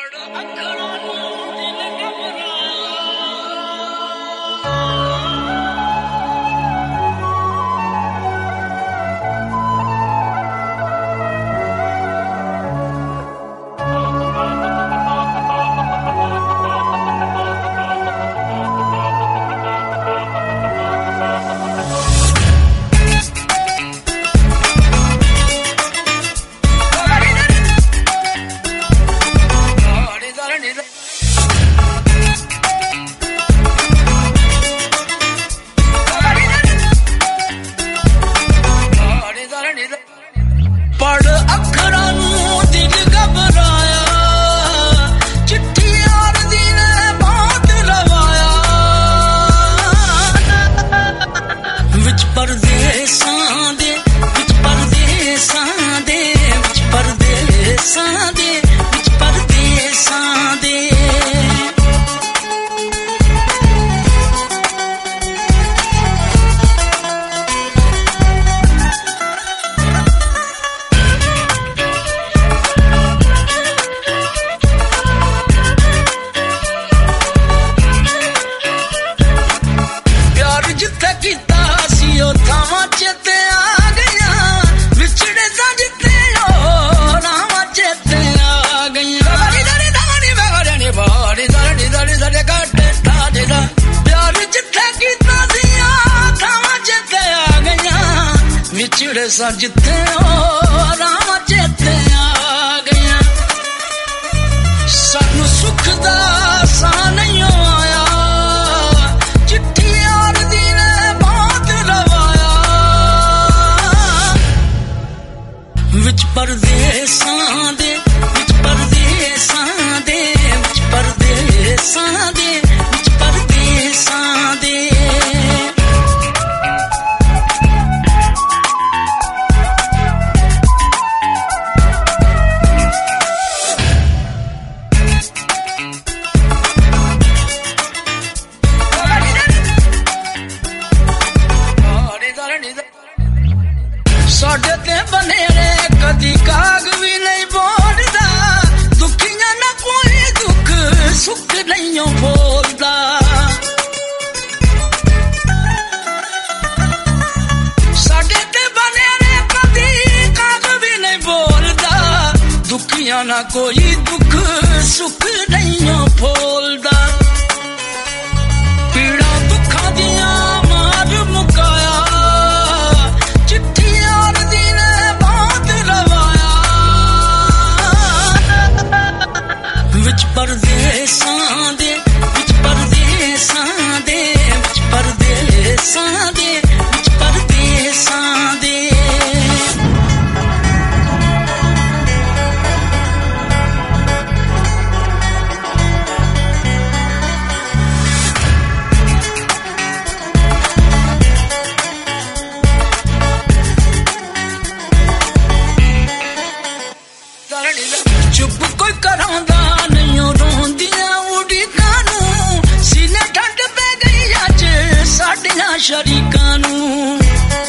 ਵਿਛੜੇ ਸਾਂ ਜਿੱਥੇ ਰਾਵਾਂ ਚੇਤੇ ਆ ਗਈਆਂ ਸਾਨੂੰ ਸੁੱਖ ਦਾ ਸਾਹ ਨਹੀਂ ਆਇਆ ਚਿੱਠੀ ਯਾਰ ਦੀ ਨੇ ਬਾਤ ਰਵਾਇਆ ਵਿੱਚ ਪਰਦੇਸਾਂ ਦੇ ਵਿੱਚ ਪਰਦੇਸਾਂ ਦੇ ਵਿੱਚ ਪਰਦੇਸਾਂ ਦੇ ਵਿੱਚ ਪਰਦੇਸਾਂ ਦੇ ਸਾਡੇ ਤੇ ਬਨੇਰੇ ਕਦੀ ਕਾਗ ਵੀ ਨਹੀਂ ਬੋਲਦਾ ਦੁਖੀਆਂ ਨਾ ਕੋਈ ਦੁੱਖ ਸੁੱਖ ਨਹੀਂ ਬੋਲਦਾ ਸਾਡੇ ਤੇ ਬਨੇਰੇ ਕਦੀ ਕਾਗ ਵੀ ਨਹੀਂ ਬੋਲਦਾ ਦੁਖੀਆਂ ਨਾ ਕੋਈ ਦੁੱਖ ਸੁੱਖ ਨਹੀਂ ਬੋਲਦਾ ਪੀੜਾ ਦੁੱਖਾਂ ਦੀਆਂ ਮਾਰ ਮੁਕਾਇਆ ਵਿੱਚ ਪਰਦੇਸਾਂ ਦੇ ਵਿੱਚ ਪਰਦੇਸਾਂ ਦੇ ਵਿੱਚ ਪਰਦੇਸਾਂ ਦੇ ਵਿੱਚ ਪਰਦੇਸਾਂ ਦੇ ਚੁੱਪ ਕੋਈ ਕਰਾਂਦਾ ਨਹੀਂ ਰੋਂਦੀਆਂ ਉਡੀਕਾਂ ਨੂੰ ਸੀਨੇ ਠੰਡ ਪੈ ਗਈ ਅੱਜ ਸਾਡੀਆਂ ਸ਼ਰੀਕਾਂ ਨੂੰ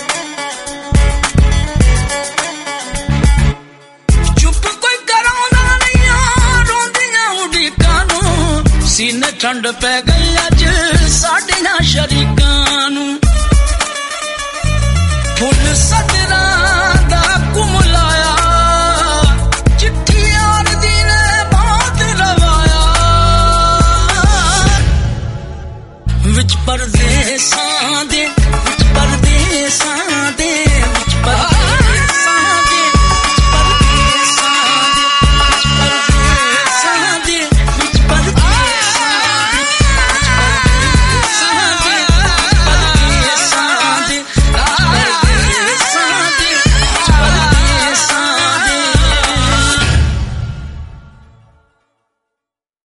ਚੁੱਪ ਕੋਈ ਕਰਾਂਦਾ ਨਹੀਂ ਰੋਂਦੀਆਂ ਉਡੀਕਾਂ ਨੂੰ ਸੀਨੇ ਠੰਡ ਪੈ ਗਈ ਅੱਜ ਸਾਡੀਆਂ ਸ਼ਰੀਕਾਂ ਨੂੰ ਫੁੱਲ ਸੱਜ